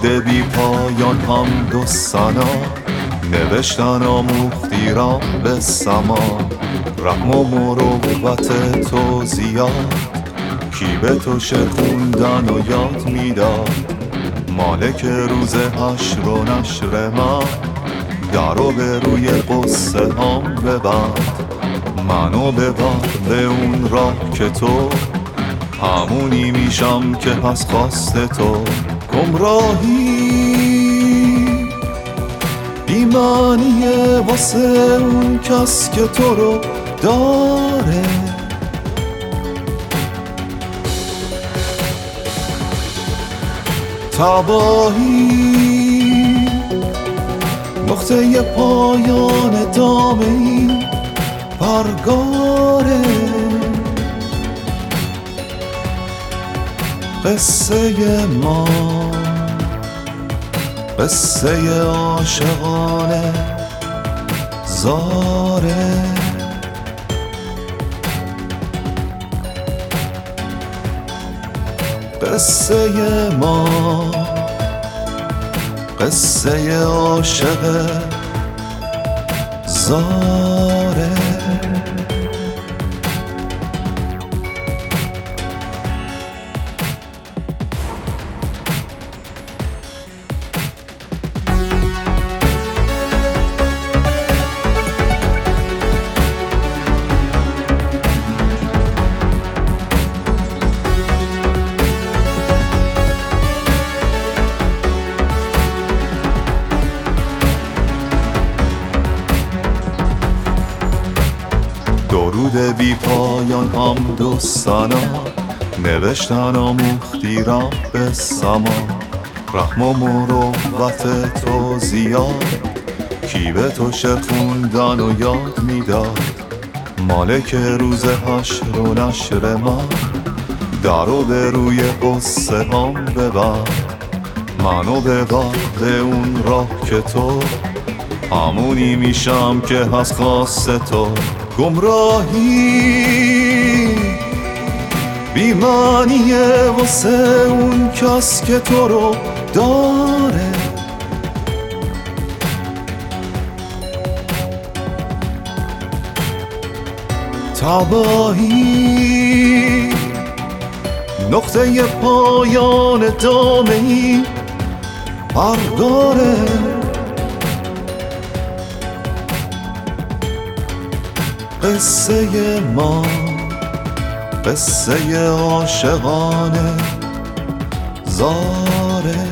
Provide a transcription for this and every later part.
درود بی پایان حمد و ثنا نوشتن آموختی را به سما. رحم و مروت تو زیاد کی به تو شعر خوندن و یاد میداد. مالک روز حشر و نشر من درو به روی قصه هم ببند. منو ببر به اون راه که تو همونی میشم که هست خواست تو. گمراهی بی‌معنیه واسه اون کس که تو رو داره. تباهی نقطه پایان دامه این پرگاره. قصه ما قصه عاشقانه زاره. قصه ما قصه عاشق زاره. درود بی پایان حمد و ثنا نوشتن آموختی را به سما. رحم و مروت تو زیاد کی به تو شعر خوندن و یاد میداد. مالک روز حشر و نشر من درو به روی قصه هم ببر. منو ببر به اون راه که تو همونی میشم که هست خواست تو. گمراهی بی‌معنیه واسه اون کس که تو رو داره. تباهی نقطه پایان دامه این پرگاره. قصه ما قصه عاشقانه زاره.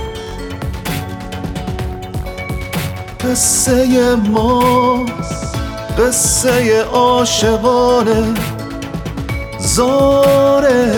قصه ما قصه عاشقانه زاره.